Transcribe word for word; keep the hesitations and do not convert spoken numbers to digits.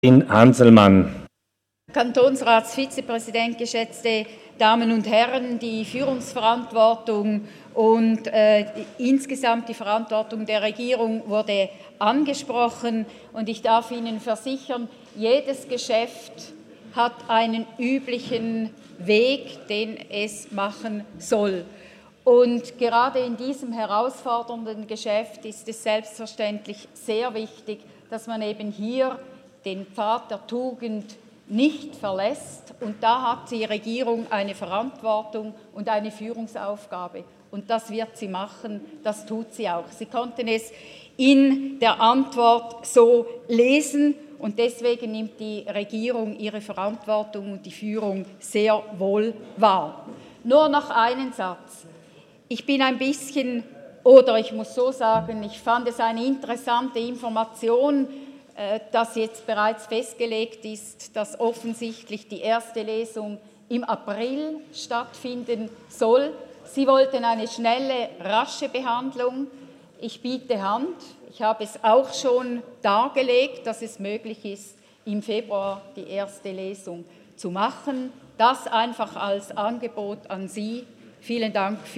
Hanselmann. Kantonsratsvizepräsident, geschätzte Damen und Herren, die Führungsverantwortung und äh, insgesamt die Verantwortung der Regierung wurde angesprochen und ich darf Ihnen versichern, jedes Geschäft hat einen üblichen Weg, den es machen soll. Und gerade in diesem herausfordernden Geschäft ist es selbstverständlich sehr wichtig, dass man eben hier den Pfad der Tugend nicht verlässt. Und da hat die Regierung eine Verantwortung und eine Führungsaufgabe. Und das wird sie machen, das tut sie auch. Sie konnten es in der Antwort so lesen und deswegen nimmt die Regierung ihre Verantwortung und die Führung sehr wohl wahr. Nur noch einen Satz. Ich bin ein bisschen, oder ich muss so sagen, ich fand es eine interessante Information, dass jetzt bereits festgelegt ist, dass offensichtlich die erste Lesung im April stattfinden soll. Sie wollten eine schnelle, rasche Behandlung. Ich biete Hand. Ich habe es auch schon dargelegt, dass es möglich ist, im Februar die erste Lesung zu machen. Das einfach als Angebot an Sie. Vielen Dank für